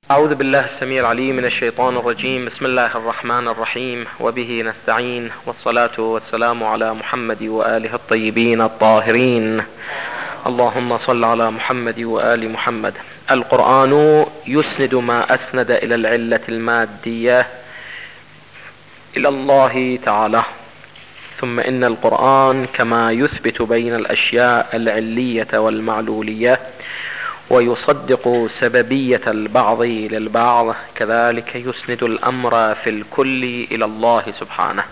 أعوذ بالله السميع العليم من الشيطان الرجيم. بسم الله الرحمن الرحيم، وبه نستعين، والصلاة والسلام على محمد وآله الطيبين الطاهرين. اللهم صل على محمد وآل محمد. القرآن يسند ما أسند إلى العلة المادية إلى الله تعالى، ثم إن القرآن كما يثبت بين الأشياء العلية والمعلولية ويصدق سببية البعض للبعض، كذلك يسند الأمر في الكل إلى الله سبحانه.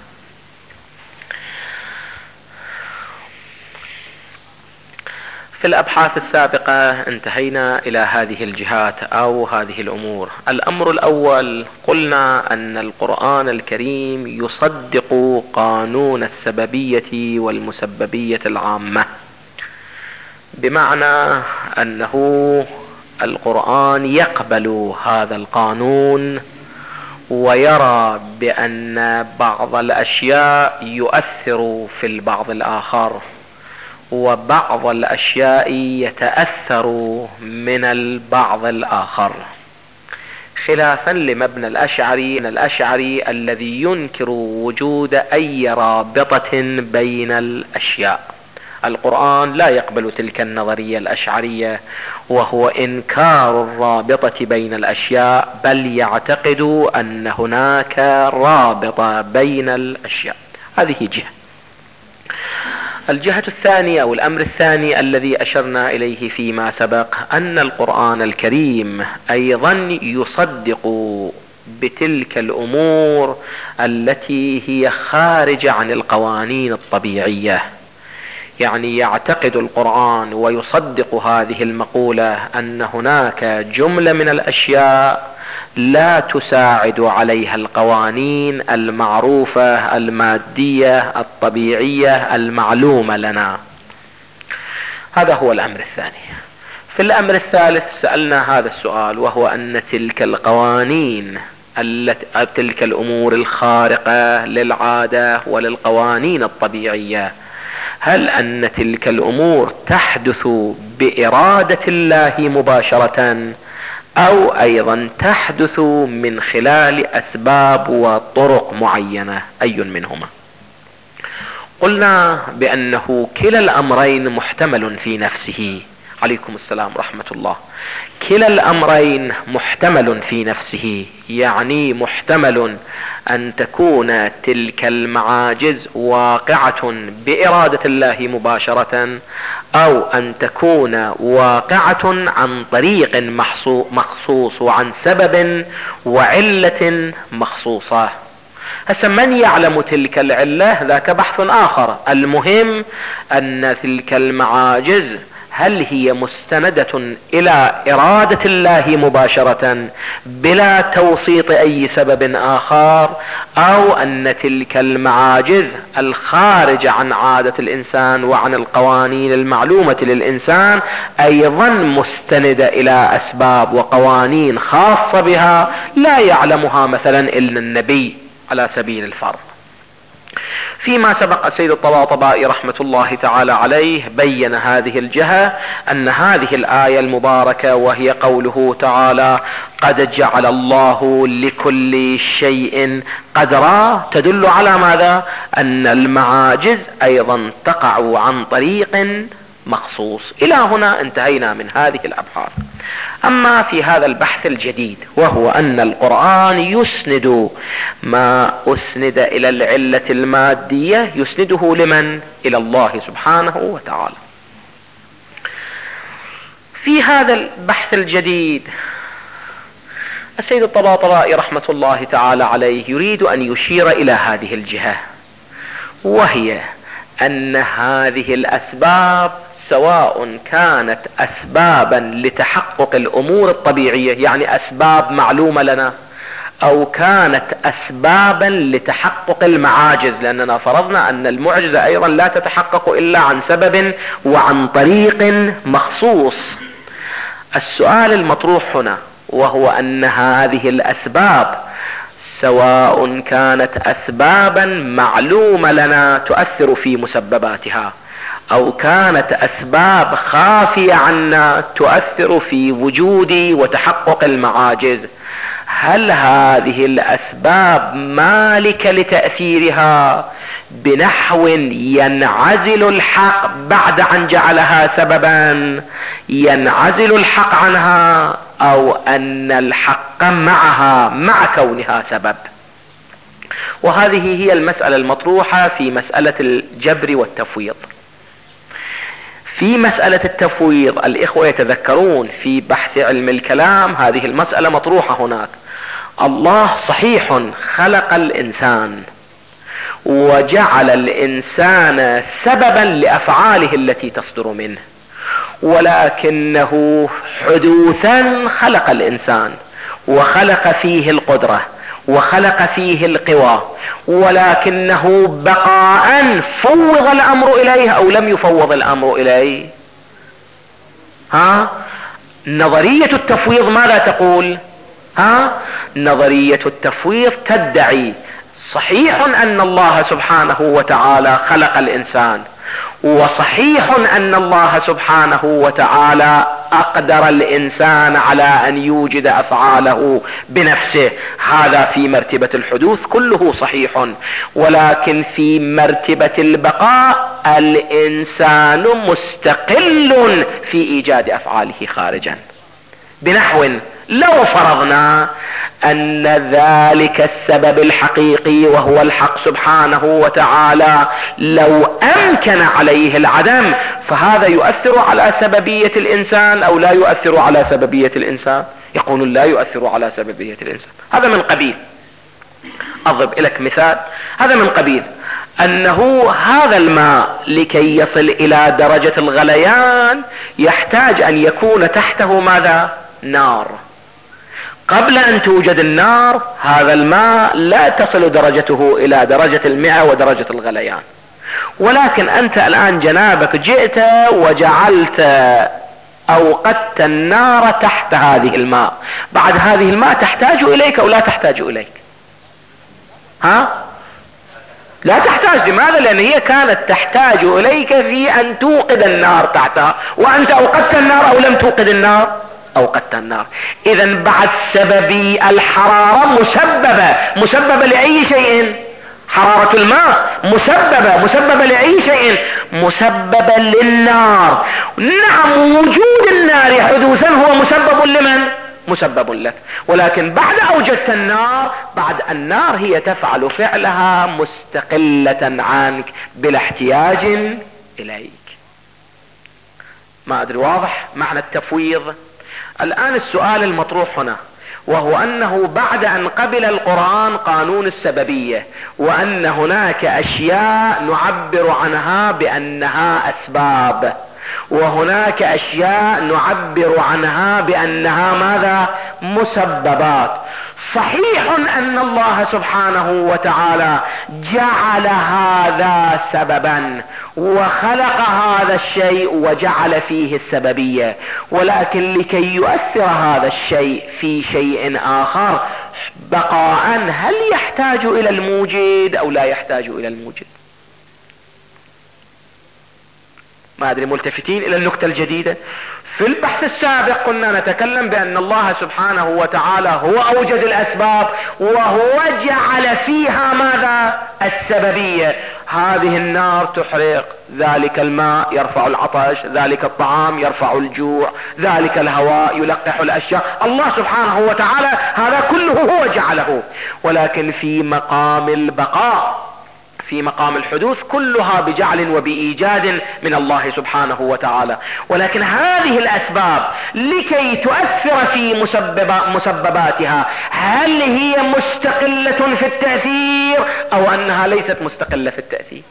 في الأبحاث السابقة انتهينا إلى هذه الجهات أو هذه الأمور. الأمر الأول، قلنا أن القرآن الكريم يصدق قانون السببية والمسببية العامة، بمعنى أنه القرآن يقبل هذا القانون ويرى بأن بعض الأشياء يؤثر في البعض الآخر، وبعض الأشياء يتأثر من البعض الآخر، خلافا لمبنى الأشعري الذي ينكر وجود أي رابطة بين الأشياء. القرآن لا يقبل تلك النظرية الأشعرية، وهو إنكار الرابطة بين الأشياء، بل يعتقد أن هناك رابطة بين الأشياء. هذه جهة. الجهة الثانية أو الأمر الثاني الذي أشرنا إليه فيما سبق، أن القرآن الكريم أيضا يصدق بتلك الأمور التي هي خارجة عن القوانين الطبيعية. يعني يعتقد القرآن ويصدق هذه المقولة أن هناك جملة من الأشياء لا تساعد عليها القوانين المعروفة المادية الطبيعية المعلومة لنا. هذا هو الأمر الثاني. في الأمر الثالث سألنا هذا السؤال، وهو أن تلك القوانين تلك الأمور الخارقة للعادة وللقوانين الطبيعية، هل أن تلك الأمور تحدث بإرادة الله مباشرة، أو أيضا تحدث من خلال أسباب وطرق معينة؟ أي منهما؟ قلنا بأنه كلا الأمرين محتمل في نفسه. عليكم السلام ورحمة الله. كلا الأمرين محتمل في نفسه، يعني محتمل أن تكون تلك المعاجز واقعة بإرادة الله مباشرة، أو أن تكون واقعة عن طريق مخصوص وعن سبب وعلة مخصوصة. هسه من يعلم تلك العلة؟ ذاك بحث آخر. المهم أن تلك المعاجز هل هي مستندة إلى إرادة الله مباشرة بلا توسيط أي سبب آخر، أو أن تلك المعاجز الخارجة عن عادة الإنسان وعن القوانين المعلومة للإنسان أيضا مستندة إلى أسباب وقوانين خاصة بها لا يعلمها مثلا إلا النبي على سبيل الفرض. فيما سبق السيد الطباطبائي رحمة الله تعالى عليه بين هذه الجهة، أن هذه الآية المباركة وهي قوله تعالى قد جعل الله لكل شيء قدرا، تدل على ماذا؟ أن المعاجز أيضا تقع عن طريق مخصوص. إلى هنا انتهينا من هذه الأبحاث. أما في هذا البحث الجديد، وهو أن القرآن يسند ما أسند إلى العلة المادية، يسنده لمن؟ إلى الله سبحانه وتعالى. في هذا البحث الجديد السيد الطباطبائي رحمة الله تعالى عليه يريد أن يشير إلى هذه الجهة، وهي أن هذه الأسباب سواء كانت أسبابا لتحقق الأمور الطبيعية، يعني أسباب معلومة لنا، أو كانت أسبابا لتحقق المعاجز، لأننا فرضنا أن المعجزة أيضا لا تتحقق إلا عن سبب وعن طريق مخصوص. السؤال المطروح هنا وهو أن هذه الأسباب سواء كانت أسبابا معلومة لنا تؤثر في مسبباتها، او كانت اسباب خافية عنا تؤثر في وجود وتحقق المعاجز، هل هذه الاسباب مالكة لتأثيرها بنحو ينعزل الحق بعد ان جعلها سببا، ينعزل الحق عنها، او ان الحق معها مع كونها سبب؟ وهذه هي المسألة المطروحة في مسألة الجبر والتفويض. في مسألة التفويض الإخوة يتذكرون في بحث علم الكلام هذه المسألة مطروحة هناك. الله صحيح خلق الإنسان وجعل الإنسان سببا لأفعاله التي تصدر منه، ولكنه حدوثا خلق الإنسان وخلق فيه القدرة وخلق فيه القوى، ولكنه بقاء فوض الامر اليه او لم يفوض الامر اليه. نظرية التفويض ماذا تقول؟ نظرية التفويض تدعي صحيح ان الله سبحانه وتعالى خلق الانسان، وصحيح ان الله سبحانه وتعالى اقدر الانسان على ان يوجد افعاله بنفسه، هذا في مرتبة الحدوث كله صحيح، ولكن في مرتبة البقاء الانسان مستقل في ايجاد افعاله خارجا. بنحو لو فرضنا ان ذلك السبب الحقيقي وهو الحق سبحانه وتعالى لو امكن عليه العدم، فهذا يؤثر على سببية الانسان او لا يؤثر على سببية الانسان؟ يقول لا يؤثر على سببية الانسان. هذا من قبيل، اضرب لك مثال، هذا من قبيل انه هذا الماء لكي يصل الى درجة الغليان يحتاج ان يكون تحته ماذا؟ نار. قبل ان توجد النار هذا الماء لا تصل درجته الى درجة المئة ودرجة الغليان، ولكن انت الان جنابك جئت وجعلت اوقدت النار تحت هذه الماء، بعد هذه الماء تحتاج اليك او لا تحتاج اليك؟ لا تحتاج. لماذا؟ لان هي كانت تحتاج اليك في ان توقد النار تحتها، وانت اوقدت النار او لم توقد النار؟ اوقدت النار. اذا بعد سببي الحرارة مسببة لأي شيء؟ حرارة الماء مسببة لأي شيء؟ مسببة للنار. نعم، وجود النار حدوثا هو مسبب لمن؟ مسبب لك، ولكن بعد اوجدت النار، بعد النار هي تفعل فعلها مستقلة عنك بلا احتياج اليك. ما ادري واضح معنى التفويض؟ الآن السؤال المطروح هنا وهو أنه بعد أن قبل القرآن قانون السببية وأن هناك أشياء نعبر عنها بأنها أسباب، وهناك أشياء نعبر عنها بأنها ماذا؟ مسببات. صحيح أن الله سبحانه وتعالى جعل هذا سببا وخلق هذا الشيء وجعل فيه السببية، ولكن لكي يؤثر هذا الشيء في شيء آخر بقاء هل يحتاج إلى الموجد أو لا يحتاج إلى الموجد؟ ما أدري ملتفتين إلى النكتة الجديدة. في البحث السابق كنا نتكلم بأن الله سبحانه وتعالى هو أوجد الأسباب وهو جعل فيها ماذا؟ السببية. هذه النار تحرق، ذلك الماء يرفع العطش، ذلك الطعام يرفع الجوع، ذلك الهواء يلقح الأشياء. الله سبحانه وتعالى هذا كله هو جعله، ولكن في مقام البقاء، في مقام الحدوث كلها بجعل وبإيجاد من الله سبحانه وتعالى. ولكن هذه الأسباب لكي تؤثر في مسبباتها هل هي مستقلة في التأثير أو أنها ليست مستقلة في التأثير؟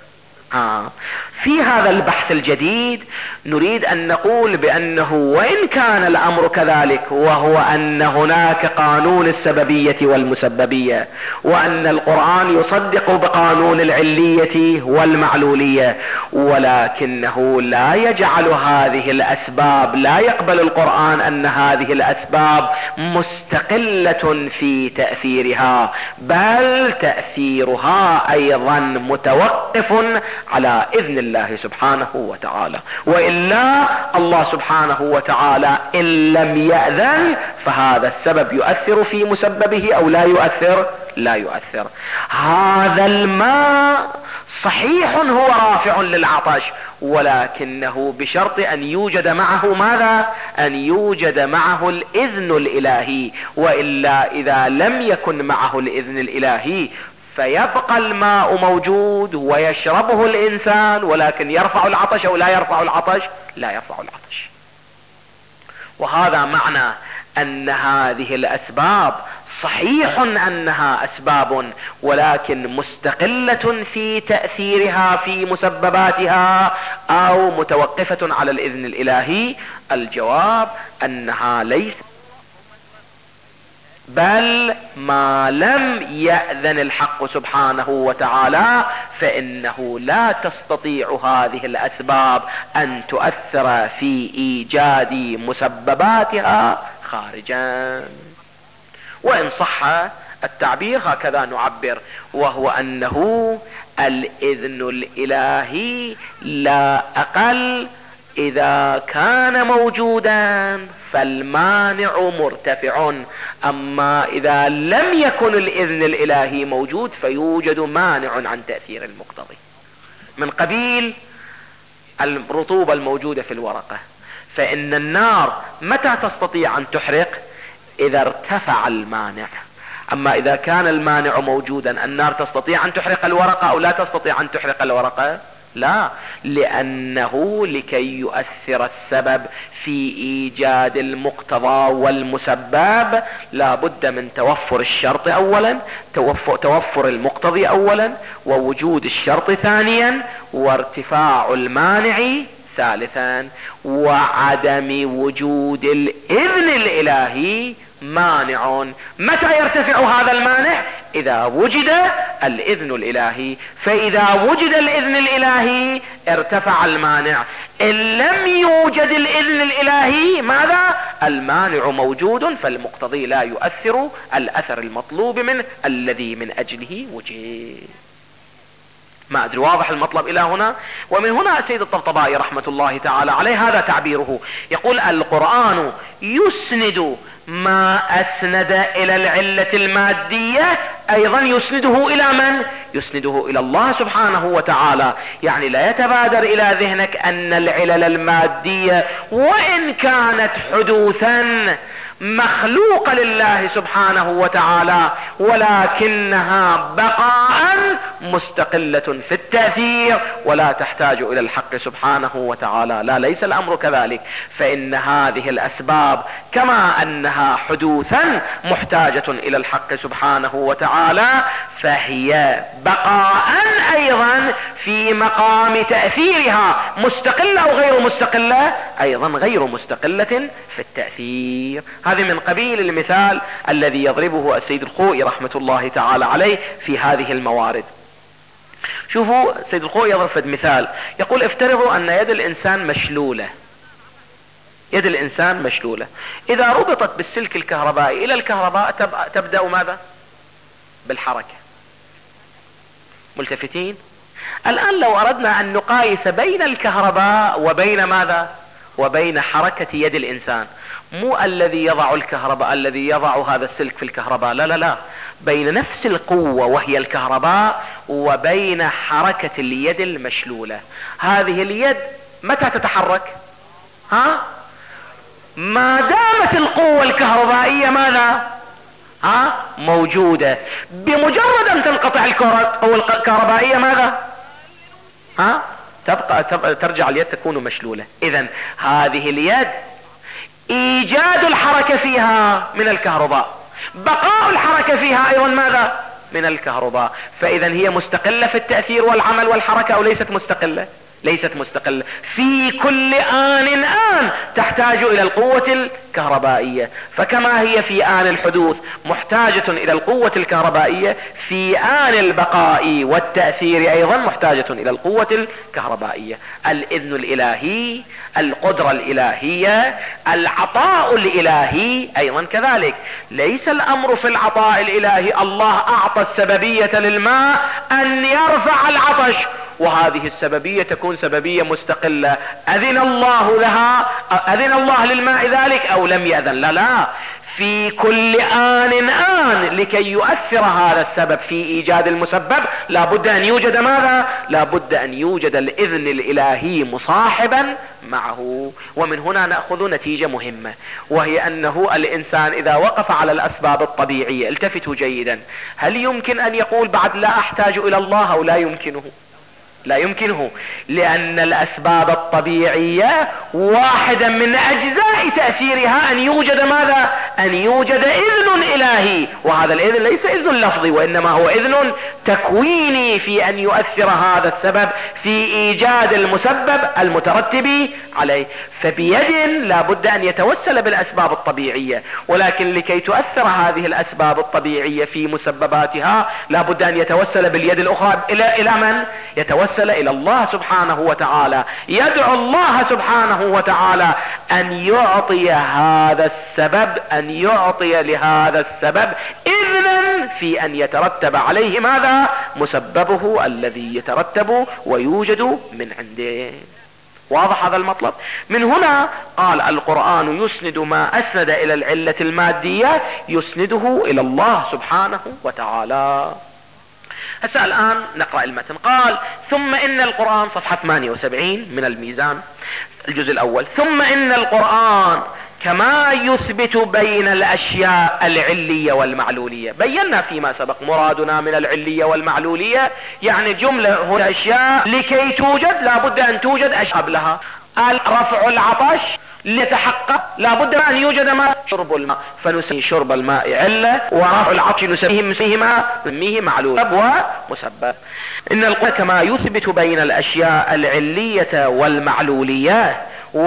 في هذا البحث الجديد نريد أن نقول بأنه وإن كان الأمر كذلك، وهو أن هناك قانون السببية والمسببية، وأن القرآن يصدق بقانون العلية والمعلولية، ولكنه لا يجعل هذه الأسباب، لا يقبل القرآن أن هذه الأسباب مستقلة في تأثيرها، بل تأثيرها أيضا متوقف على اذن الله سبحانه وتعالى. والا الله سبحانه وتعالى ان لم يأذن فهذا السبب يؤثر في مسببه او لا يؤثر؟ لا يؤثر. هذا الماء صحيح هو رافع للعطش، ولكنه بشرط ان يوجد معه ماذا؟ ان يوجد معه الاذن الالهي. والا اذا لم يكن معه الاذن الالهي فيبقى الماء موجود ويشربه الانسان، ولكن يرفع العطش او لا يرفع العطش؟ لا يرفع العطش. وهذا معنى ان هذه الاسباب صحيح انها اسباب، ولكن مستقلة في تأثيرها في مسبباتها او متوقفة على الاذن الالهي. الجواب انها ليس، بل ما لم يأذن الحق سبحانه وتعالى فإنه لا تستطيع هذه الأسباب أن تؤثر في إيجاد مسبباتها خارجا. وإن صح التعبير هكذا نعبر، وهو أنه الإذن الإلهي لا أقل إذا كان موجودا فالمانع مرتفع، أما إذا لم يكن الإذن الإلهي موجود فيوجد مانع عن تأثير المقتضي. من قبيل الرطوبة الموجودة في الورقة، فإن النار متى تستطيع أن تحرق؟ إذا ارتفع المانع. أما إذا كان المانع موجودا النار تستطيع أن تحرق الورقة أو لا تستطيع أن تحرق الورقة؟ لا، لأنه لكي يؤثر السبب في إيجاد المقتضى والمسبب لا بد من توفر الشرط أولا، توفر المقتضي أولا، ووجود الشرط ثانيا، وارتفاع المانع ثالثا. وعدم وجود الإذن الإلهي مانع. متى يرتفع هذا المانع؟ إذا وجد الإذن الإلهي. فإذا وجد الإذن الإلهي ارتفع المانع. إن لم يوجد الإذن الإلهي ماذا؟ المانع موجود، فالمقتضي لا يؤثر الأثر المطلوب منه الذي من أجله وجد. ما أدري واضح المطلب إلى هنا؟ ومن هنا السيد الطبطبائي رحمة الله تعالى عليه هذا تعبيره، يقول القرآن يسند ما أسند إلى العلة المادية أيضا يسنده إلى من؟ يسنده إلى الله سبحانه وتعالى. يعني لا يتبادر إلى ذهنك أن العلل المادية وإن كانت حدوثا مخلوقة لله سبحانه وتعالى ولكنها بقاء مستقلة في التأثير ولا تحتاج إلى الحق سبحانه وتعالى. لا، ليس الأمر كذلك. فإن هذه الأسباب كما أنها حدوثا محتاجة إلى الحق سبحانه وتعالى فهي بقاء أيضا في مقام تأثيرها مستقلة أو غير مستقلة؟ أيضا غير مستقلة في التأثير. هذه من قبيل المثال الذي يضربه السيد الخوئي رحمة الله تعالى عليه في هذه الموارد. شوفوا السيد الخوئي يضرب مثال، يقول افترضوا أن يد الإنسان مشلولة. يد الإنسان مشلولة، إذا ربطت بالسلك الكهربائي إلى الكهرباء تبدأ ماذا؟ بالحركة. ملتفتين؟ الآن لو أردنا أن نقايس بين الكهرباء وبين ماذا؟ وبين حركة يد الإنسان، مو الذي يضع الكهرباء الذي يضع هذا السلك في الكهرباء، لا لا لا، بين نفس القوة وهي الكهرباء وبين حركة اليد المشلولة. هذه اليد متى تتحرك؟ ما دامت القوة الكهربائية ماذا؟ موجودة. بمجرد ان تنقطع القوة الكهربائية ماذا؟ تبقى ترجع اليد تكون مشلولة. اذا هذه اليد ايجاد الحركة فيها من الكهرباء، بقاء الحركة فيها ايضا ماذا؟ من الكهرباء. فاذا هي مستقلة في التأثير والعمل والحركة او ليست مستقلة؟ ليست مستقلة. في كل آن تحتاج إلى القوة الكهربائية. فكما هي في آن الحدوث محتاجة إلى القوة الكهربائية، في آن البقاء والتأثير أيضا محتاجة إلى القوة الكهربائية. الإذن الإلهي، القدرة الإلهية، العطاء الإلهي أيضا كذلك. ليس الأمر في العطاء الإلهي الله أعطى السببية للماء أن يرفع العطش وهذه السببية تكون سببية مستقلة، أذن الله لها، أذن الله للماء ذلك أو لم يأذن؟ لا، في كل آن لكي يؤثر هذا السبب في إيجاد المسبب لابد أن يوجد ماذا؟ لابد أن يوجد الإذن الإلهي مصاحبا معه. ومن هنا نأخذ نتيجة مهمة، وهي أنه الإنسان إذا وقف على الأسباب الطبيعية، التفتوا جيدا، هل يمكن أن يقول بعد لا أحتاج إلى الله أو لا يمكنه؟ لا يمكنه، لأن الأسباب الطبيعية واحدا من أجزاء تأثيرها أن يوجد ماذا؟ أن يوجد إذن إلهي، وهذا الإذن ليس إذن لفظي، وإنما هو إذن تكويني في أن يؤثر هذا السبب في إيجاد المسبب المترتب عليه. فبيد لابد أن يتوسل بالأسباب الطبيعية، ولكن لكي تؤثر هذه الأسباب الطبيعية في مسبباتها لابد أن يتوسل باليد الأخرى إلى من؟ يتوسل إلى الله سبحانه وتعالى، يدعو الله سبحانه وتعالى أن يعطي هذا السبب، أن يعطي لهذا السبب إذنا في أن يترتب عليه ماذا؟ مسببه الذي يترتب ويوجد من عنده. واضح هذا المطلب؟ من هنا قال القرآن يسند ما أسند إلى العلة المادية يسنده إلى الله سبحانه وتعالى. هسه الآن نقرأ المتن. قال ثم إن القرآن، صفحة 78 من الميزان الجزء الأول، ثم إن القرآن كما يثبت بين الأشياء العلية والمعلولية. بينا فيما سبق مرادنا من العلية والمعلولية، يعني جملة هنا أشياء لكي توجد لابد أن توجد أشياء قبلها. رفع العطش ليتحقق لابد أن يوجد ماء، شرب الماء، فنسمي شرب الماء علة، ورفع العطش نسميه معلول ومسبب. إن القرآن كما يثبت بين الأشياء العلية والمعلولية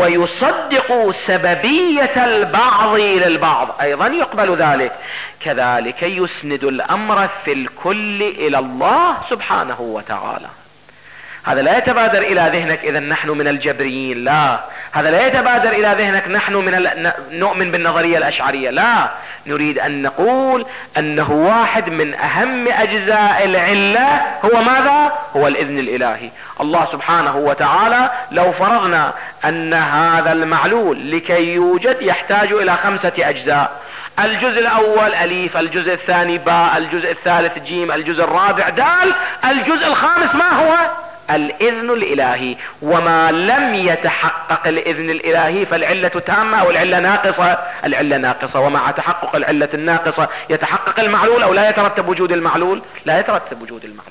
ويصدق سببية البعض للبعض، أيضا يقبل ذلك، كذلك يسند الأمر في الكل إلى الله سبحانه وتعالى. هذا لا يتبادر إلى ذهنك إذا نحن من الجبريين، لا، هذا لا يتبادر إلى ذهنك نحن نؤمن بالنظرية الأشعرية، لا، نريد أن نقول أنه واحد من أهم أجزاء العلة هو ماذا؟ هو الإذن الإلهي. الله سبحانه وتعالى لو فرضنا أن هذا المعلول لكي يوجد يحتاج إلى 5 أجزاء، الجزء الأول أليف، الجزء الثاني باء، الجزء الثالث جيم، الجزء الرابع دال، الجزء الخامس ما هو؟ الإذن الإلهي. وما لم يتحقق الإذن الإلهي فالعلة تامة أو العلة ناقصة؟ العلة ناقصة. ومع تحقق العلة الناقصة يتحقق المعلول أو لا يترتب وجود المعلول؟ لا يترتب وجود المعلول.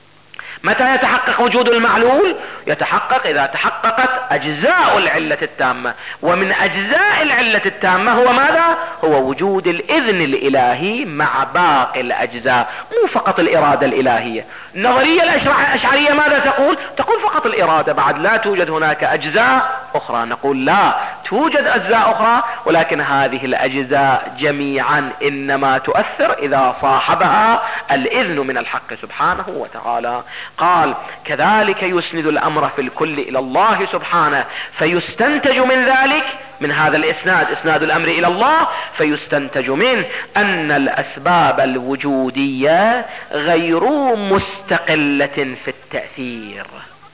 متى يتحقق وجود المعلول؟ يتحقق إذا تحققت أجزاء العلة التامة، ومن أجزاء العلة التامة هو ماذا؟ هو وجود الإذن الإلهي مع باقي الأجزاء، مو فقط الإرادة الإلهية. النظرية الأشعرية ماذا تقول؟ تقول فقط الإرادة، بعد لا توجد هناك أجزاء أخرى. نقول لا، توجد أجزاء أخرى، ولكن هذه الأجزاء جميعا إنما تؤثر إذا صاحبها الإذن من الحق سبحانه وتعالى. قال كذلك يسند الأمر في الكل إلى الله سبحانه، فيستنتج من ذلك، من هذا الإسناد، إسناد الأمر إلى الله، فيستنتج منه أن الأسباب الوجودية غير مستقلة في التأثير،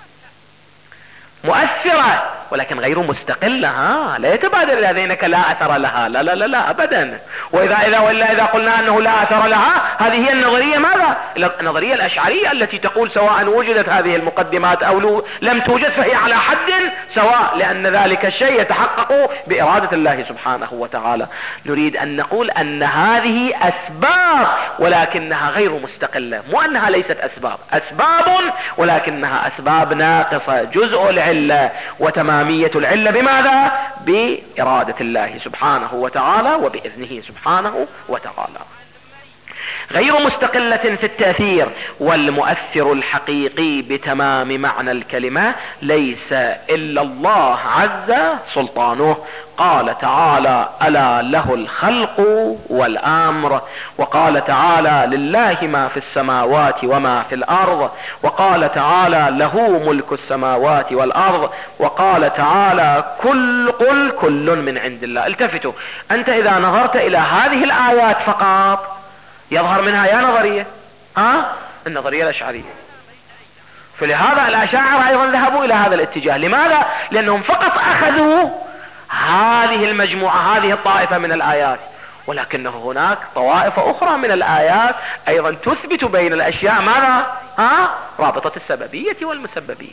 مؤثرة ولكن غير مستقلة. لا يتبادر إلى ذهنك لا أثر لها، لا لا لا لا أبدا. وإذا قلنا أنه لا أثر لها، هذه هي النظرية ماذا؟ النظرية الأشعرية التي تقول سواء وجدت هذه المقدمات أو لم توجد فهي على حد سواء، لأن ذلك الشيء يتحقق بإرادة الله سبحانه وتعالى. نريد أن نقول أن هذه أسباب ولكنها غير مستقلة، مو أنها ليست أسباب ولكنها أسباب ناقصة، جزء العلة وتمامية العلة بماذا؟ بإرادة الله سبحانه وتعالى وبإذنه سبحانه وتعالى، غير مستقلة في التأثير. والمؤثر الحقيقي بتمام معنى الكلمة ليس إلا الله عز سلطانه. قال تعالى ألا له الخلق والأمر، وقال تعالى لله ما في السماوات وما في الأرض، وقال تعالى له ملك السماوات والأرض، وقال تعالى قل كل من عند الله. التفتوا، أنت إذا نظرت إلى هذه الآيات فقط يظهر منها يا نظرية النظرية الأشعرية، فلهذا الأشاعرة أيضا ذهبوا إلى هذا الاتجاه. لماذا؟ لأنهم فقط أخذوا هذه المجموعة، هذه الطائفة من الآيات، ولكنه هناك طوائف أخرى من الآيات أيضا تثبت بين الأشياء ماذا؟ رابطة السببية والمسببية.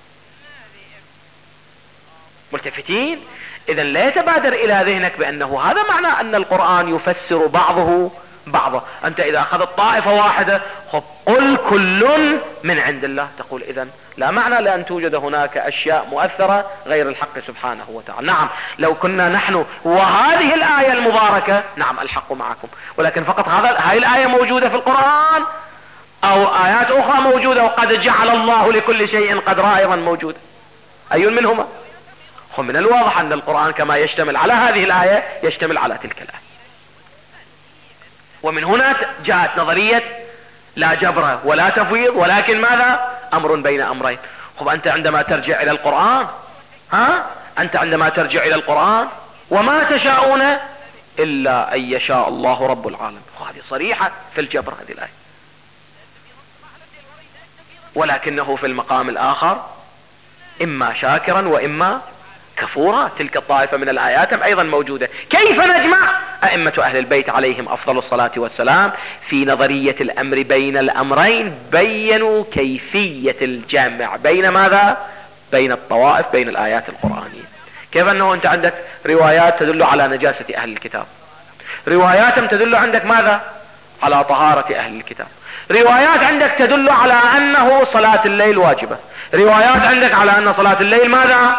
ملتفتين؟ إذا لا يتبادر إلى ذهنك بأنه هذا معنى أن القرآن يفسر بعضه بعضا. أنت إذا أخذت طائفة واحدة قل كل من عند الله، تقول إذن لا معنى لأن توجد هناك أشياء مؤثرة غير الحق سبحانه وتعالى. نعم لو كنا نحن وهذه الآية المباركة، نعم الحق معكم، ولكن فقط هاي الآية موجودة في القرآن أو آيات أخرى موجودة، وقد جعل الله لكل شيء قدرا أيضا موجودة، أي منهما؟ من الواضح أن القرآن كما يشتمل على هذه الآية يشتمل على تلك الآية. ومن هنا جاءت نظرية لا جبر ولا تفويض، ولكن ماذا؟ أمر بين أمرين. أنت عندما ترجع إلى القرآن، أنت عندما ترجع إلى القرآن وما تشاءون إلا أن يشاء الله رب العالمين، هذه صريحة في الجبر هذه الآية. ولكنه في المقام الآخر إما شاكرا وإما كفورا، تلك الطائفة من الآيات أيضا موجودة. كيف نجمع؟ أئمة أهل البيت عليهم أفضل الصلاة والسلام في نظرية الأمر بين الأمرين بيّنوا كيفية الجمع بين ماذا؟ بين الطوائف، بين الآيات القرآنية. كيف أنه أنت عندك روايات تدل على نجاسة أهل الكتاب، روايات تدل عندك ماذا؟ على طهارة أهل الكتاب، روايات عندك تدل على أنه صلاة الليل واجبة، روايات عندك على أن صلاة الليل ماذا؟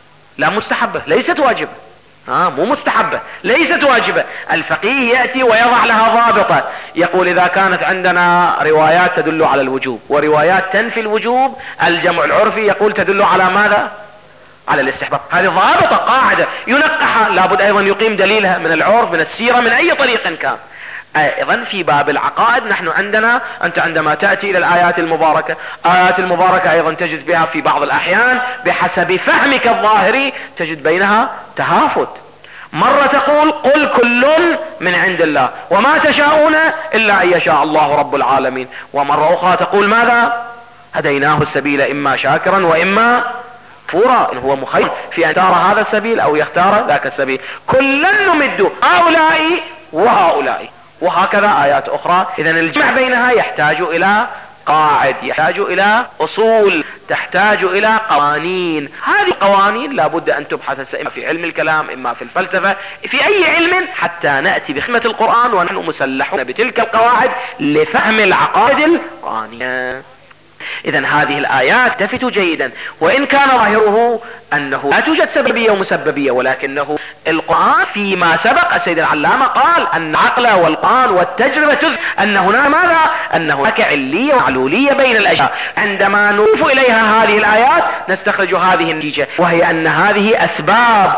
لا مستحبة، ليست واجبة، مو مستحبة، ليست واجبة. الفقيه يأتي ويضع لها ضابطة، يقول إذا كانت عندنا روايات تدل على الوجوب وروايات تنفي الوجوب، الجمع العرفي يقول تدل على ماذا؟ على الاستحباب. هذه ضابطة قاعدة ينقحها، لابد أيضا يقيم دليلها من العرف، من السيرة، من أي طريق كان. ايضا في باب العقائد نحن عندنا، انت عندما تأتي الى الآيات المباركة، آيات المباركة ايضا تجد بها في بعض الاحيان بحسب فهمك الظاهري تجد بينها تهافت. مرة تقول قل كل من عند الله وما تشاءون الا ان يشاء الله رب العالمين، ومرة اخرى تقول ماذا؟ هديناه السبيل اما شاكرا واما كفورا، إن هو مخير في ان يختار هذا السبيل او يختار ذاك السبيل. كلا نمد هؤلاء وهؤلاء، وهكذا آيات أخرى. إذن الجمع بينها يحتاج إلى قاعد، يحتاج إلى أصول، تحتاج إلى قوانين. هذه القوانين لابد أن تبحث إما في علم الكلام، إما في الفلسفة، في أي علم، حتى نأتي بخدمة القرآن ونحن مسلحون بتلك القواعد لفهم العقائد القرآنية. إذن هذه الآيات تفت جيدا، وإن كان ظاهره أنه لا توجد سببية ومسببية، ولكنه القرآن فيما سبق السيد العلامة قال أن العقل والقرآن والتجربة تثبت أن هناك ماذا؟ أن هناك علية ومعلولية بين الأشياء. عندما نضيف إليها هذه الآيات نستخرج هذه النتيجة، وهي أن هذه أسباب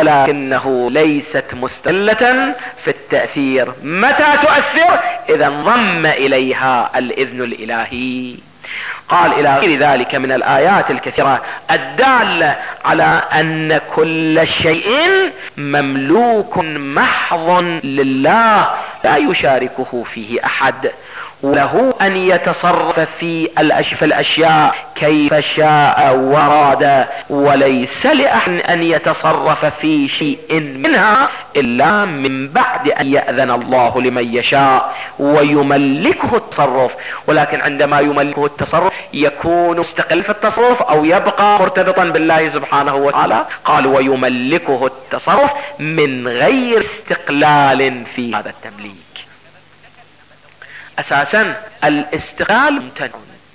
ولكنه ليست مستقلة في التأثير. متى تؤثر؟ إذا انضم إليها الإذن الإلهي. قال إلى غير ذلك من الآيات الكثيرة الدالة على أن كل شيء مملوك محض لله لا يشاركه فيه أحد، وله أن يتصرف في الأشياء كيف شاء وراد، وليس لأحد أن يتصرف في شيء منها إلا من بعد أن يأذن الله لمن يشاء ويملكه التصرف. ولكن عندما يملكه التصرف يكون مستقل في التصرف أو يبقى مرتبطا بالله سبحانه وتعالى. قال ويملكه التصرف من غير استقلال في هذا التمليك. اساسا الاستقلال ممتنع.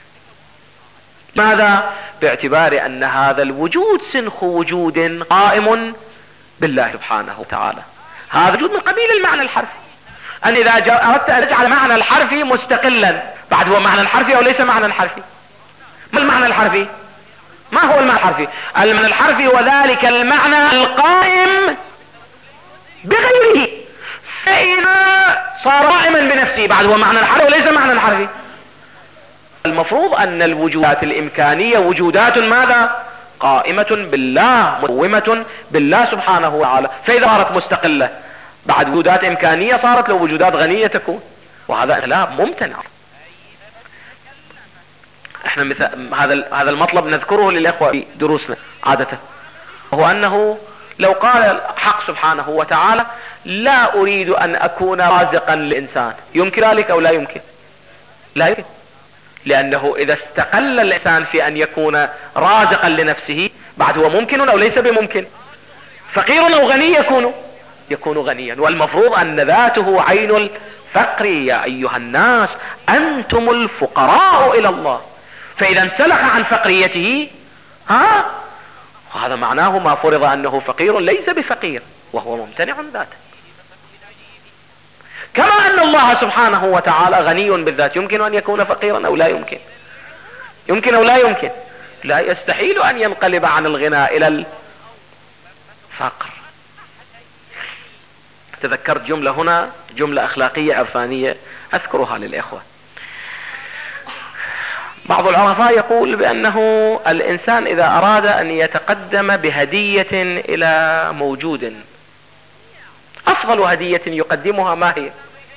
ماذا؟ باعتبار ان هذا الوجود سنخ وجود قائم بالله سبحانه وتعالى. هذا وجود من قبيل المعنى الحرفي. ان اذا اردت ان تجعل معنى الحرفي مستقلا، بعد هو معنى الحرفي او ليس معنى حرفي؟ ما المعنى الحرفي؟ ما هو المعنى الحرفي؟ المعنى الحرفي وذلك المعنى القائم بغيره، فإذا صار قائما بنفسه بعد هو معنى الحرفي وليس معنى حرفي. المفروض أن الوجودات الإمكانية وجودات ماذا؟ قائمة بالله، مقومة بالله سبحانه وتعالى. فإذا صارت مستقلة بعد وجودات إمكانية صارت له وجودات غنية تكون، وهذا كلام ممتنع. احنا هذا المطلب نذكره للإخوة في دروسنا عادة، هو أنه لو قال الحق سبحانه وتعالى لا أريد أن أكون رازقا للإنسان، يمكن ذلك أو لا يمكن؟ لا يمكن، لأنه إذا استقل الإنسان في أن يكون رازقا لنفسه بعد هو ممكن أو ليس بممكن؟ فقير أو غني يكون غنيا، والمفروض أن ذاته عين الفقر. يا أيها الناس أنتم الفقراء إلى الله، فإذا انسلخ عن فقريته هذا معناه ما فرض أنه فقير ليس بفقير وهو ممتنع ذاته. كما أن الله سبحانه وتعالى غني بالذات، يمكن أن يكون فقيرا أو لا يمكن؟ يمكن أو لا يمكن؟ لا، يستحيل أن ينقلب عن الغنى إلى الفقر. تذكرت جملة هنا، جملة أخلاقية عرفانية أذكرها للإخوة. بعض العرفاء يقول بأنه الإنسان إذا أراد أن يتقدم بهدية إلى موجود، أفضل هدية يقدمها ما هي؟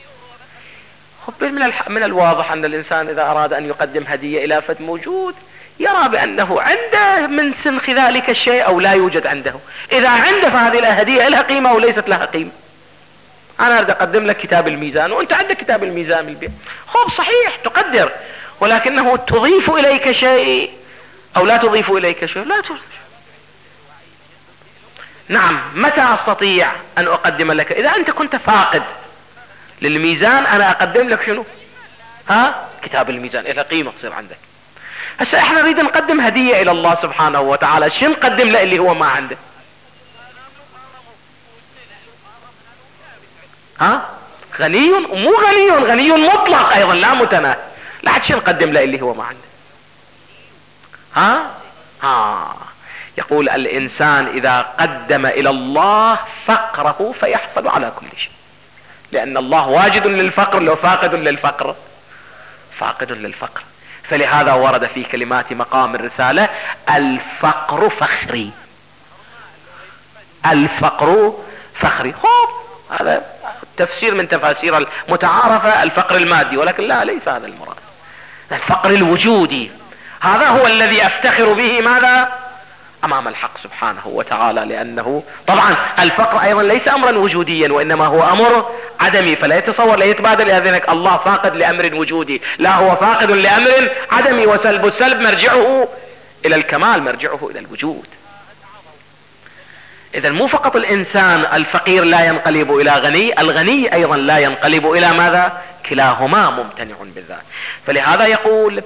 من الواضح أن الإنسان إذا أراد أن يقدم هدية إلى فد موجود يرى بأنه عنده من سنخ ذلك الشيء أو لا يوجد عنده. إذا عنده فهذه الهدية لها قيمة أو ليست لها قيمة. أنا أريد أقدم لك كتاب الميزان وأنت عندك كتاب الميزان بالبيت، صحيح تقدر، ولكنه تضيف إليك شيء أو لا تضيف إليك شيء؟ لا تضيف. نعم، متى أستطيع أن أقدم لك؟ إذا أنت كنت فاقد للميزان أنا أقدم لك شنو؟ كتاب الميزان، إذا قيمة تصير عندك. هسه احنا نريد نقدم هدية إلى الله سبحانه وتعالى، شو نقدم له اللي هو ما عنده؟ غني ومو غني مطلق أيضا لا متناهي، لا حد شو نقدم له اللي هو ما عنده؟ يقول الإنسان إذا قدم إلى الله فقره فيحصل على كل شيء، لأن الله واجد للفقر، لو فاقد للفقر فاقد للفقر. فلهذا ورد في كلمات مقام الرسالة الفقر فخري، الفقر فخري. هذا تفسير من تفاسير المتعارفة الفقر المادي، ولكن لا، ليس هذا المراد. الفقر الوجودي هذا هو الذي أفتخر به ماذا؟ أمام الحق سبحانه وتعالى، لأنه طبعا الفقر أيضا ليس أمرا وجوديا وإنما هو أمر عدمي، فلا يتصور، لا يتبادل لأذنك الله فاقد لأمر وجودي، لا، هو فاقد لأمر عدمي، وسلب السلب مرجعه إلى الكمال، مرجعه إلى الوجود. إذا مو فقط الإنسان الفقير لا ينقلب إلى غني، الغني أيضا لا ينقلب إلى ماذا؟ كلاهما ممتنع بالذات. فلهذا يقول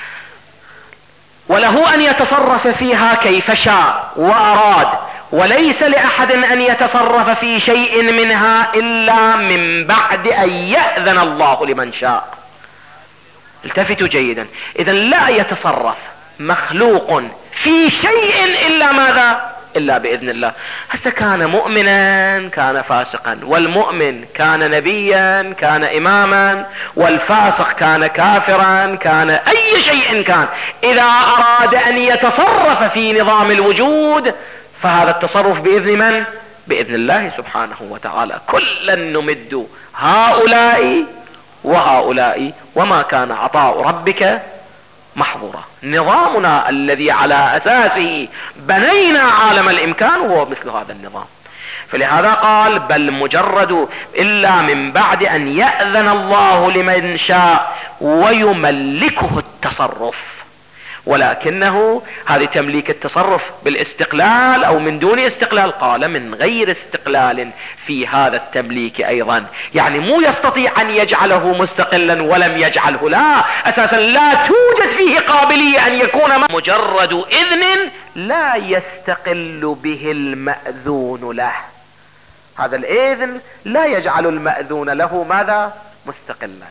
وله أن يتصرف فيها كيف شاء وأراد، وليس لأحد أن يتصرف في شيء منها إلا من بعد أن يأذن الله لمن شاء. التفتوا جيدا، إذا لا يتصرف مخلوق في شيء إلا ماذا؟ إلا بإذن الله. هسه كان مؤمنا كان فاسقا، والمؤمن كان نبيا كان إماما، والفاسق كان كافرا، كان أي شيء كان، إذا أراد أن يتصرف في نظام الوجود فهذا التصرف بإذن من؟ بإذن الله سبحانه وتعالى. كلا نمد هؤلاء وهؤلاء وما كان عطاء ربك محظورة. نظامنا الذي على أساسه بنينا عالم الإمكان هو مثل هذا النظام. فلهذا قال بل مجرد إلا من بعد أن يأذن الله لمن شاء ويملكه التصرف، ولكنه هذه تمليك التصرف بالاستقلال أو من دون استقلال، قال من غير استقلال في هذا التمليك أيضا، يعني مو يستطيع أن يجعله مستقلا ولم يجعله، لا، أساسا لا توجد فيه قابلية أن يكون مجرد إذن لا يستقل به المأذون له. هذا الإذن لا يجعل المأذون له ماذا؟ مستقلا.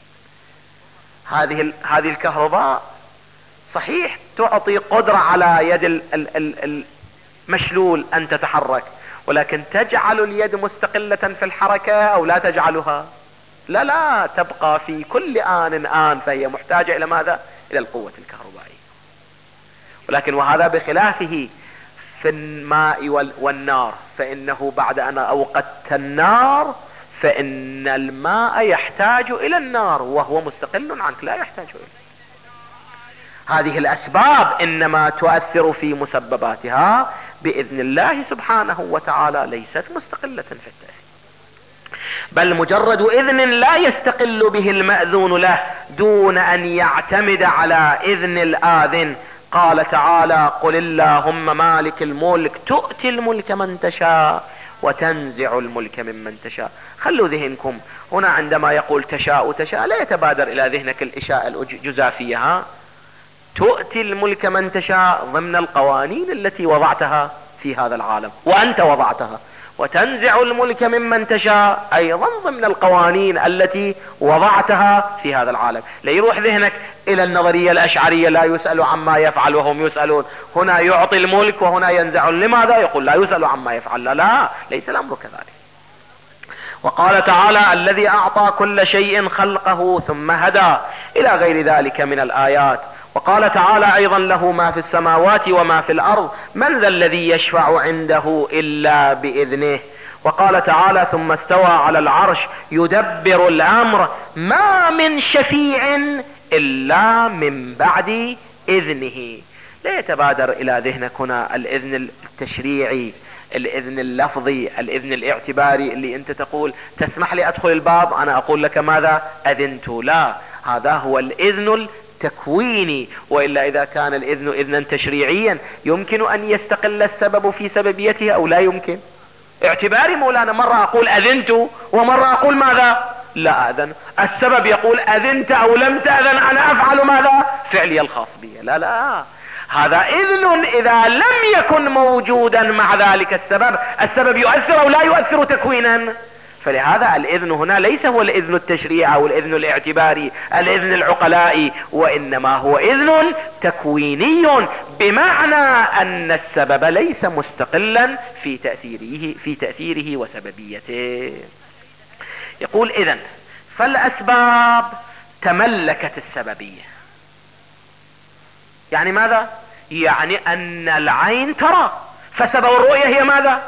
هذه الكهرباء صحيح تعطي قدرة على يد المشلول أن تتحرك، ولكن تجعل اليد مستقلة في الحركة أو لا تجعلها؟ لا، تبقى في كل آن فهي محتاجة إلى ماذا؟ إلى القوة الكهربائية. ولكن وهذا بخلافه في الماء والنار، فإنه بعد أن أوقدت النار فإن الماء يحتاج إلى النار وهو مستقل عنك لا يحتاج إليه. هذه الأسباب إنما تؤثر في مسبباتها بإذن الله سبحانه وتعالى، ليست مستقلة في التأثير، بل مجرد إذن لا يستقل به المأذون له دون أن يعتمد على إذن الآذن. قال تعالى: قل اللهم مالك الملك تؤتي الملك من تشاء وتنزع الملك ممن تشاء. خلوا ذهنكم هنا عندما يقول تشاء تشاء لا يتبادر إلى ذهنك الإشاءة الجزافية. تؤتي الملك من تشاء ضمن القوانين التي وضعتها في هذا العالم وأنت وضعتها، وتنزع الملك ممن تشاء أيضا ضمن القوانين التي وضعتها في هذا العالم. لا يروح ذهنك إلى النظرية الأشعرية لا يسأل عما يفعل وهم يسألون، هنا يعطي الملك وهنا ينزع. لماذا؟ يقول لا يسأل عما يفعل. لا، ليس الأمر كذلك. وقال تعالى: الذي أعطى كل شيء خلقه ثم هدى، إلى غير ذلك من الآيات. وقال تعالى أيضا: له ما في السماوات وما في الأرض، من ذا الذي يشفع عنده إلا بإذنه. وقال تعالى: ثم استوى على العرش يدبر الأمر، ما من شفيع إلا من بعد إذنه. لا يتبادر إلى ذهنك هنا الإذن التشريعي، الإذن اللفظي، الإذن الاعتباري اللي أنت تقول تسمح لي أدخل الباب، أنا أقول لك ماذا؟ أذنت. لا، هذا هو الإذن التكويني. وإلا إذا كان الإذن إذنا تشريعيا يمكن أن يستقل السبب في سببيته أو لا يمكن؟ اعتباري مولانا، مرة أقول أذنت ومرة أقول ماذا؟ لا أذن. السبب يقول أذنت أو لم تأذن أنا أفعل ماذا؟ فعلي الخاص بي. لا لا، هذا إذن إذا لم يكن موجودا مع ذلك السبب يؤثر أو لا يؤثر تكوينا. فلهذا الإذن هنا ليس هو الإذن التشريعي أو الإذن الاعتباري، الإذن العقلائي، وإنما هو إذن تكويني، بمعنى أن السبب ليس مستقلا في تأثيره وسببيته. يقول: إذن فالأسباب تملكت السببية. يعني ماذا؟ يعني أن العين ترى، فسبب الرؤية هي ماذا؟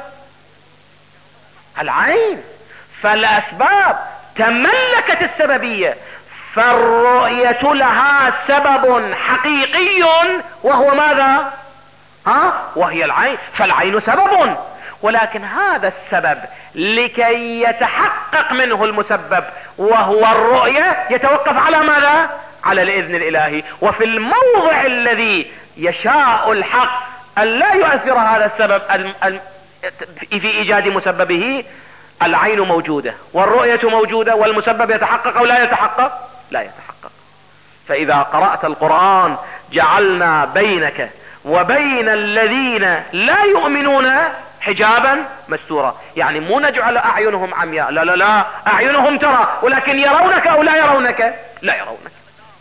العين. فالأسباب تملكت السببية، فالرؤية لها سبب حقيقي وهو ماذا؟ وهي العين. فالعين سبب، ولكن هذا السبب لكي يتحقق منه المسبب وهو الرؤية يتوقف على ماذا؟ على الإذن الإلهي. وفي الموضع الذي يشاء الحق أن لا يؤثر هذا السبب في إيجاد مسببه، العين موجودة والرؤية موجودة، والمسبب يتحقق أو لا يتحقق؟ لا يتحقق. فإذا قرأت القرآن جعلنا بينك وبين الذين لا يؤمنون حجابا مستورا. يعني مو نجعل أعينهم عمياء، لا لا لا، أعينهم ترى، ولكن يرونك أو لا يرونك؟ لا يرونك،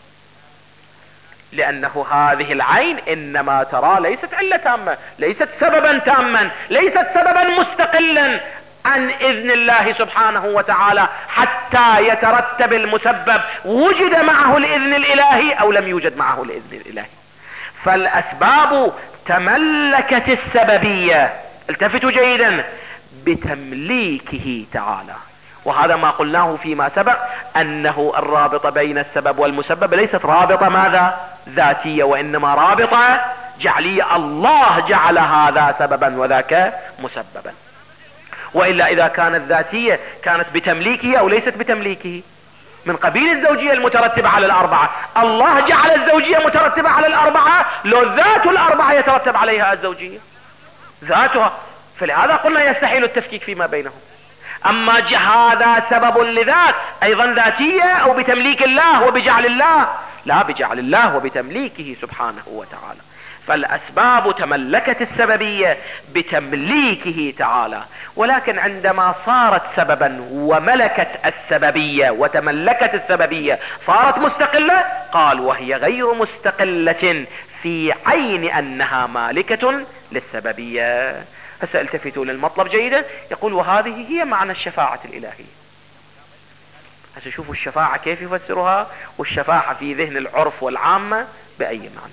لأنه هذه العين إنما ترى، ليست علة تامة، ليست سببا تاما، ليست سببا مستقلا عن إذن الله سبحانه وتعالى حتى يترتب المسبب، وجد معه الإذن الإلهي أو لم يوجد معه الإذن الإلهي. فالأسباب تملكت السببية، التفتوا جيدا، بتمليكه تعالى. وهذا ما قلناه فيما سبق، أنه الرابطة بين السبب والمسبب ليست رابطة ماذا؟ ذاتية، وإنما رابطة جعلية. الله جعل هذا سببا وذاك مسببا. وإلا إذا كانت ذاتية كانت بتمليكه أو ليست بتمليكه، من قبيل الزوجية المترتبة على الأربعة. الله جعل الزوجية مترتبة على الأربعة، لو ذات الأربعة يترتب عليها الزوجية ذاتها، فلهذا قلنا يستحيل التفكيك فيما بينهم. أما هذا سبب لذات أيضا ذاتية أو بتمليك الله وبجعل الله؟ لا، بجعل الله وبتمليكه سبحانه وتعالى. فالأسباب تملكت السببية بتمليكه تعالى، ولكن عندما صارت سببا وملكت السببية وتملكت السببية صارت مستقلة، قال: وهي غير مستقلة في عين أنها مالكة للسببية. هسه التفتوا للمطلب جيدا، يقول: وهذه هي معنى الشفاعة الإلهية. هسه شوفوا الشفاعة كيف يفسرها، والشفاعة في ذهن العرف والعامة بأي معنى.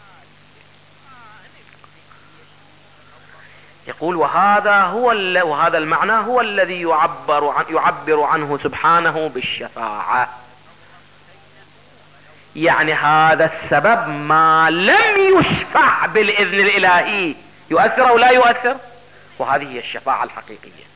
يقول: وهذا المعنى هو الذي يعبر عنه سبحانه بالشفاعة. يعني هذا السبب ما لم يشفع بالإذن الإلهي يؤثر أو لا يؤثر، وهذه هي الشفاعة الحقيقية.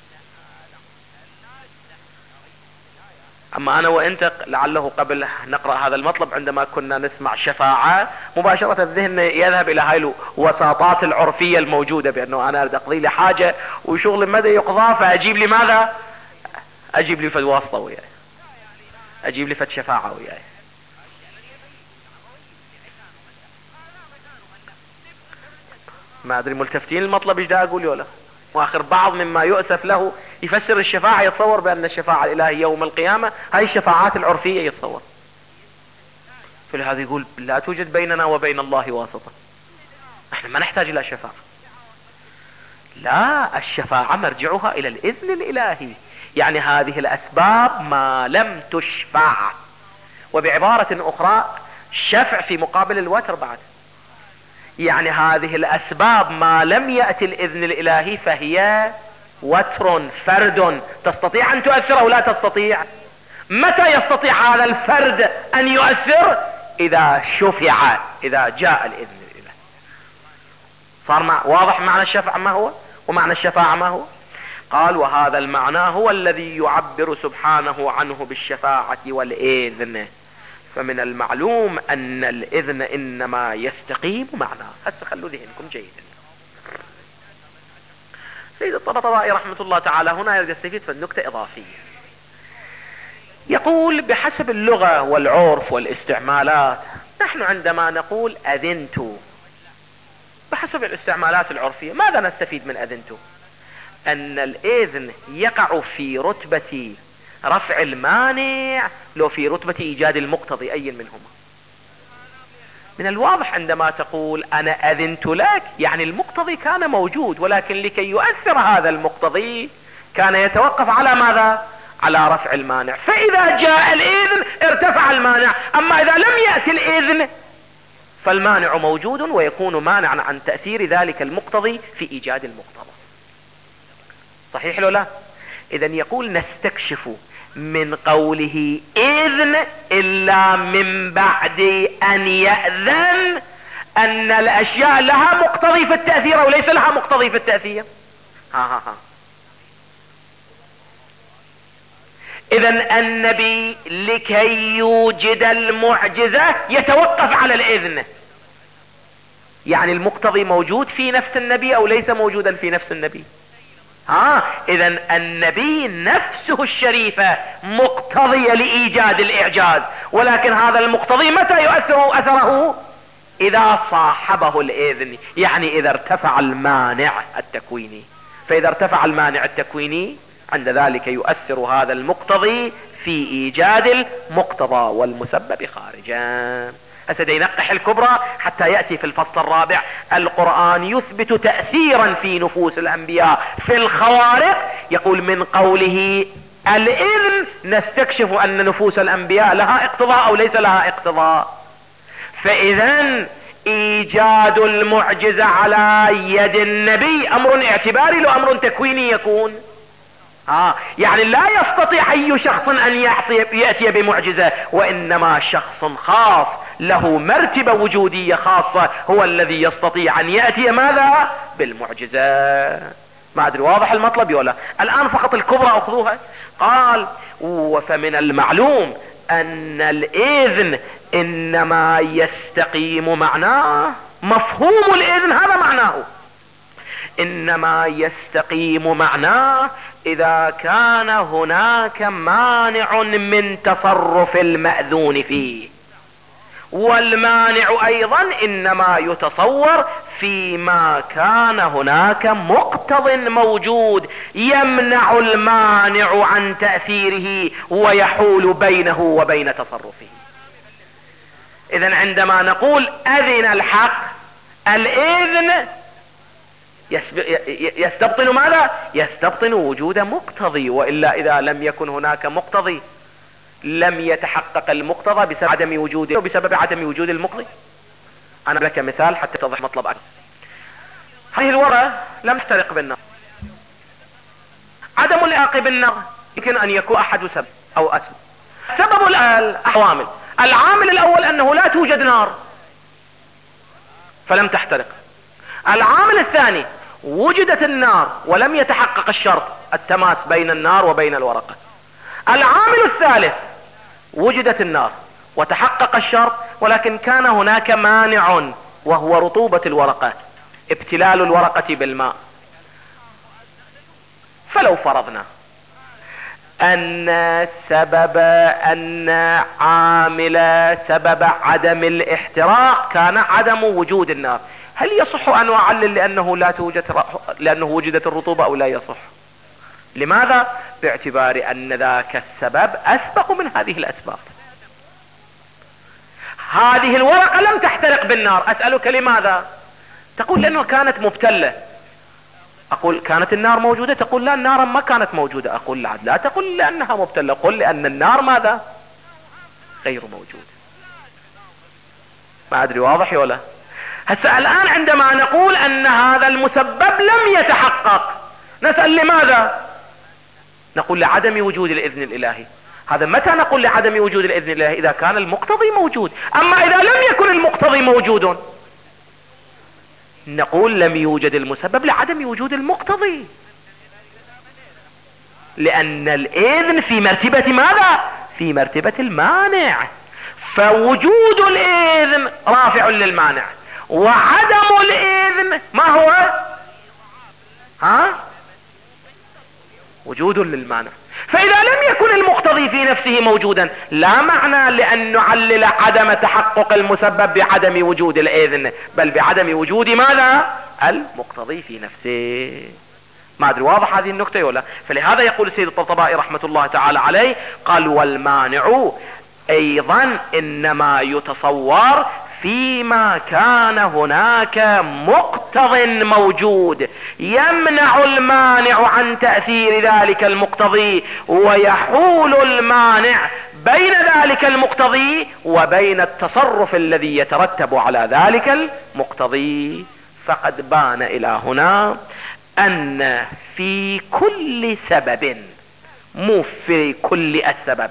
اما انا وانت لعله قبل نقرأ هذا المطلب عندما كنا نسمع شفاعة مباشرة الذهن يذهب الى هاي الوساطات العرفية الموجودة، بانه انا اريد اقضي لي حاجة وشغل مدى يقضى، فاجيب لي ماذا؟ اجيب لي فد واسطة وياي، اجيب لي فد شفاعة وياي. ما ادري ملتفتين المطلب ايش دا اقول ولا. واخر بعض مما يؤسف له يفسر الشفاعة، يتصور بان الشفاعة الالهية يوم القيامة هاي الشفاعات العرفية يتصور، فلهذا يقول لا توجد بيننا وبين الله واسطة، احنا ما نحتاج الى شفاعة. لا، الشفاعة مرجعها الى الاذن الالهي، يعني هذه الاسباب ما لم تشفع، وبعبارة اخرى الشفع في مقابل الوتر بعد، يعني هذه الاسباب ما لم يأتي الاذن الالهي فهي وتر فرد، تستطيع ان تؤثر او لا تستطيع. متى يستطيع هذا الفرد ان يؤثر؟ اذا شفع، اذا جاء الاذن الالهي. صار واضح معنى الشفع ما هو ومعنى الشفاعة ما هو؟ قال وهذا المعنى هو الذي يعبر سبحانه عنه بالشفاعة والاذن، فمن المعلوم ان الاذن انما يستقيم معناه. هسه خلوا ذهنكم جيدا. سيد الطبطبائي رحمة الله تعالى هنا يريد يستفيد في النكتة اضافية، يقول بحسب اللغة والعرف والاستعمالات، نحن عندما نقول اذنت بحسب الاستعمالات العرفية ماذا نستفيد من اذنت؟ ان الاذن يقع في رتبة رفع المانع لو في رتبة ايجاد المقتضي، اي منهما. من الواضح عندما تقول انا اذنت لك يعني المقتضي كان موجود، ولكن لكي يؤثر هذا المقتضي كان يتوقف على ماذا؟ على رفع المانع، فاذا جاء الاذن ارتفع المانع. اما اذا لم يأتي الاذن فالمانع موجود ويكون مانعا عن تأثير ذلك المقتضي في ايجاد المقتضى. صحيح لو لا؟ اذا يقول نستكشف من قوله اذن الا من بعد ان يأذن ان الاشياء لها مقتضي في التأثير او ليس لها مقتضي في التأثير. اذا النبي لكي يوجد المعجزة يتوقف على الاذن، يعني المقتضي موجود في نفس النبي او ليس موجودا في نفس النبي. اذا النبي نفسه الشريفة مقتضية لايجاد الاعجاز، ولكن هذا المقتضي متى يؤثر اثره؟ اذا صاحبه الاذن، يعني اذا ارتفع المانع التكويني. فاذا ارتفع المانع التكويني عند ذلك يؤثر هذا المقتضي في ايجاد المقتضى والمسبب خارجا. هسه ينقح الكبرى حتى يأتي في الفصل الرابع القرآن يثبت تأثيرا في نفوس الأنبياء في الخوارق. يقول من قوله الإذن نستكشف أن نفوس الأنبياء لها اقتضاء أو ليس لها اقتضاء. فإذا إيجاد المعجزة على يد النبي أمر اعتباري لو أمر تكويني يكون. يعني لا يستطيع اي شخص ان يأتي بمعجزة، وانما شخص خاص له مرتبة وجودية خاصة هو الذي يستطيع ان يأتي ماذا؟ بالمعجزة. ما ادري واضح المطلب ولا؟ الان فقط الكبرى اخذوها. قال وفمن المعلوم ان الاذن انما يستقيم معناه، مفهوم الاذن هذا معناه انما يستقيم معناه اذا كان هناك مانع من تصرف المأذون فيه، والمانع ايضا انما يتصور فيما كان هناك مقتض موجود يمنع المانع عن تأثيره ويحول بينه وبين تصرفه. اذا عندما نقول اذن الحق، الاذن يستبطن ماذا؟ يستبطن وجود مقتضي، وإلا إذا لم يكن هناك مقتضي لم يتحقق المقتضى بسبب عدم وجوده وبسبب عدم وجود المقتضي. أنا لك مثال حتى يتضح مطلب أكثر. هذه الورقة لم تحترق بالنار، عدم الإلحاق بالنار يمكن أن يكون أحد سبب أو أسباب. سبب العوامل العامل الاول انه لا توجد نار فلم تحترق. العامل الثاني وجدت النار ولم يتحقق الشرط التماس بين النار وبين الورقة. العامل الثالث وجدت النار وتحقق الشرط ولكن كان هناك مانع وهو رطوبة الورقة، ابتلال الورقة بالماء. فلو فرضنا ان عامل سبب عدم الاحتراق كان عدم وجود النار، هل يصح ان اعلل لانه وجدت الرطوبة او لا يصح؟ لماذا؟ باعتبار ان ذاك السبب اسبق من هذه الاسباب. هذه الورقة لم تحترق بالنار، اسألك لماذا؟ تقول لانه كانت مبتلة. اقول كانت النار موجودة؟ تقول لا، النار ما كانت موجودة. اقول لا تقول لانها مبتلة، قل لان النار ماذا؟ غير موجود. ما ادري واضح ولا؟ هسه الان عندما نقول ان هذا المسبب لم يتحقق نسأل لماذا؟ نقول لعدم وجود الاذن الالهي. هذا متى نقول لعدم وجود الاذن الالهي؟ اذا كان المقتضي موجود. اما اذا لم يكن المقتضي موجود نقول لم يوجد المسبب لعدم وجود المقتضي، لان الاذن في مرتبة ماذا؟ في مرتبة المانع. فوجود الاذن رافع للمانع، وعدم الاذن ما هو؟ وجود للمانع. فاذا لم يكن المقتضي في نفسه موجودا لا معنى لان نعلل عدم تحقق المسبب بعدم وجود الاذن، بل بعدم وجود ماذا؟ المقتضي في نفسه. ما ادري واضح هذه النكتة ولا؟ فلهذا يقول السيد الطبطبائي رحمة الله تعالى عليه، قال والمانع ايضا انما يتصور فيما كان هناك مقتض موجود يمنع المانع عن تأثير ذلك المقتضي، ويحول المانع بين ذلك المقتضي وبين التصرف الذي يترتب على ذلك المقتضي. فقد بان الى هنا ان في كل سبب، مو في كل السبب،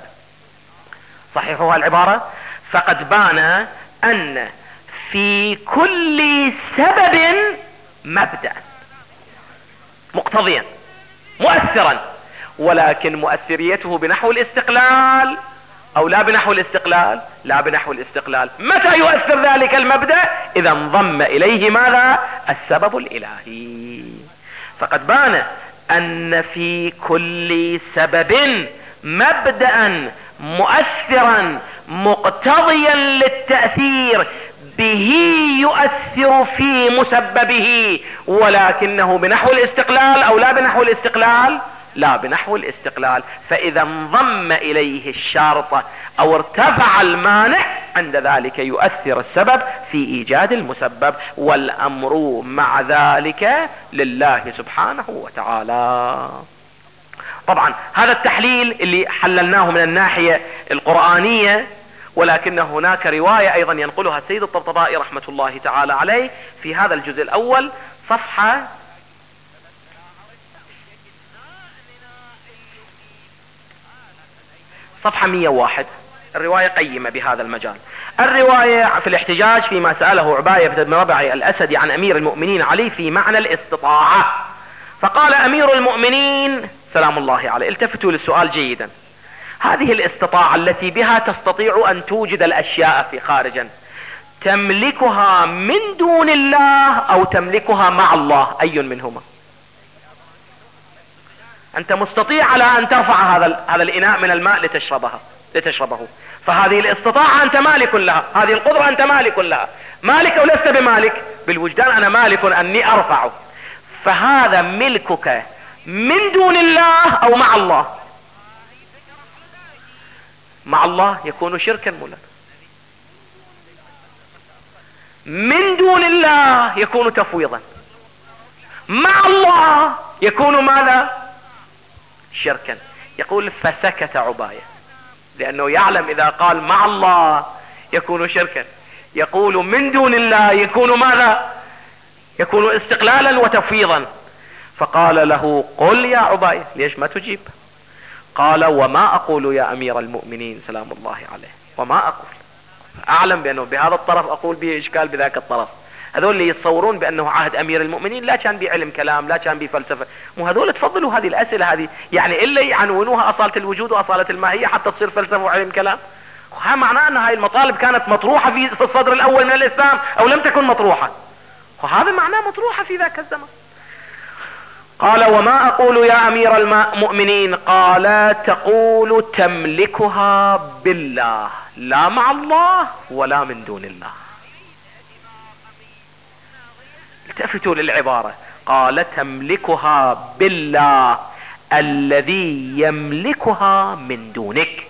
صحيحها العبارة، فقد بان ان في كل سبب مبدأ مقتضيا مؤثرا، ولكن مؤثريته بنحو الاستقلال او لا بنحو الاستقلال؟ لا بنحو الاستقلال. متى يؤثر ذلك المبدأ؟ اذا انضم اليه ماذا؟ السبب الالهي. فقد بان ان في كل سبب مبدأ مؤثرا مقتضيا للتأثير به يؤثر في مسببه، ولكنه بنحو الاستقلال او لا بنحو الاستقلال؟ لا بنحو الاستقلال. فاذا انضم اليه الشرط او ارتفع المانع عند ذلك يؤثر السبب في ايجاد المسبب، والامر مع ذلك لله سبحانه وتعالى. طبعا هذا التحليل اللي حللناه من الناحية القرآنية، ولكن هناك رواية ايضا ينقلها السيد الطبطبائي رحمة الله تعالى عليه في هذا الجزء الاول صفحة 101. الرواية قيمة بهذا المجال. الرواية في الاحتجاج فيما سأله عباية بن ربع الأسدي عن أمير المؤمنين علي في معنى الاستطاعة، فقال أمير المؤمنين سلام الله عليه، التفتوا للسؤال جيدا، هذه الاستطاعة التي بها تستطيع أن توجد الأشياء في خارجا، تملكها من دون الله أو تملكها مع الله؟ أي منهما؟ أنت مستطيع على أن ترفع هذا الإناء من الماء لتشربه، فهذه الاستطاعة أنت مالك لها، هذه القدرة أنت مالك لها. مالك أو لست بمالك؟ بالوجدان أنا مالك أني أرفعه. فهذا ملكك من دون الله أو مع الله؟ مع الله يكون شركا مولانا، من دون الله يكون تفويضا، مع الله يكون ماذا؟ شركا. يقول فسكت عباية لأنه يعلم إذا قال مع الله يكون شركا، يقول من دون الله يكون ماذا؟ يكون استقلالا وتفويضا. فقال له قل يا عباية، ليش ما تجيب؟ قال وما اقول يا امير المؤمنين سلام الله عليه، وما اقول، اعلم بانه بهذا الطرف اقول به اشكال بذاك الطرف. هذول اللي يتصورون بانه عهد امير المؤمنين لا كان بعلم كلام، لا كان بفلسفه، مو هذول تفضلوا هذه الاسئله هذه، يعني الا يعنونوها اصاله الوجود واصاله الماهيه حتى تصير فلسفه وعلم كلام. وها معناه ان هاي المطالب كانت مطروحه في الصدر الاول من الاسلام او لم تكن مطروحه، وهذا معناه مطروحه في ذاك الزمن. قال وما اقول يا امير المؤمنين، قال تقول تملكها بالله لا مع الله ولا من دون الله. التفتوا للعبارة، قال تملكها بالله الذي يملكها من دونك.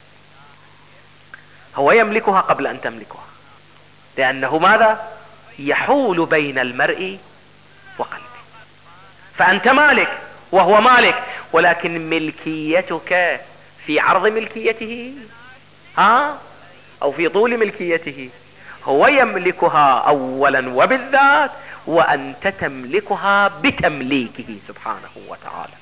هو يملكها قبل ان تملكها، لانه ماذا؟ يحول بين المرء وقلبه. فانت مالك وهو مالك، ولكن ملكيتك في عرض ملكيته او في طول ملكيته. هو يملكها اولا وبالذات، وانت تملكها بتمليكه سبحانه وتعالى.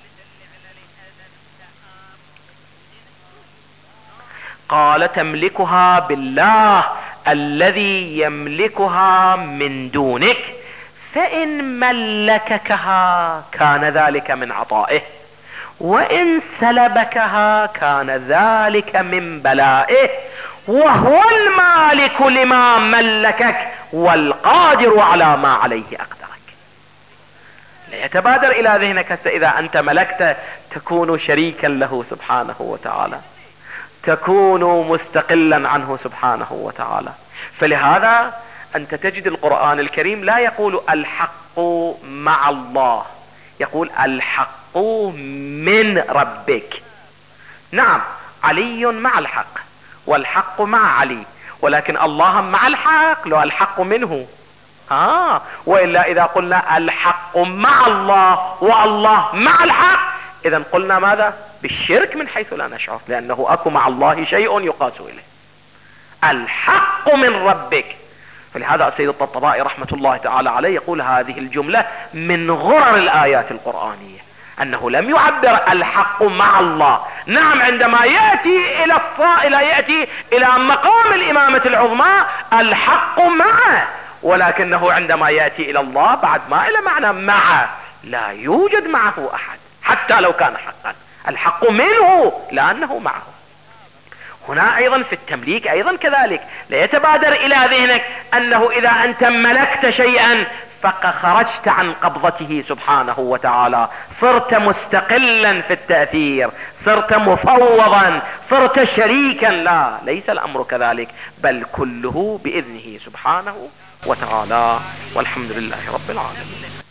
قال تملكها بالله الذي يملكها من دونك، فإن ملككها كان ذلك من عطائه، وإن سلبكها كان ذلك من بلائه، وهو المالك لما ملكك والقادر على ما عليه أقدرك. ليتبادر إلى ذهنك إذا أنت ملكت تكون شريكا له سبحانه وتعالى، تكون مستقلا عنه سبحانه وتعالى. فلهذا أنت تجد القرآن الكريم لا يقول الحق مع الله، يقول الحق من ربك. نعم علي مع الحق والحق مع علي، ولكن الله مع الحق لو الحق منه. وإلا إذا قلنا الحق مع الله والله مع الحق، إذا قلنا ماذا؟ بالشرك من حيث لا نشعر، لأنه أكو مع الله شيء يقاس إليه. الحق من ربك. فلهذا السيد الطبطبائي رحمة الله تعالى عليه يقول هذه الجملة من غرر الآيات القرآنية، أنه لم يعبر الحق مع الله. نعم عندما يأتي إلى يأتي إلى مقام الإمامة العظمى الحق معه، ولكنه عندما يأتي إلى الله بعد ما إلى معنى معه، لا يوجد معه أحد حتى لو كان حقا، الحق منه لأنه معه. هنا ايضا في التمليك ايضا كذلك، ليتبادر الى ذهنك انه اذا انت ملكت شيئا فقد خرجت عن قبضته سبحانه وتعالى، صرت مستقلا في التأثير، صرت مفوضا، صرت شريكا. لا، ليس الامر كذلك، بل كله باذنه سبحانه وتعالى. والحمد لله رب العالمين.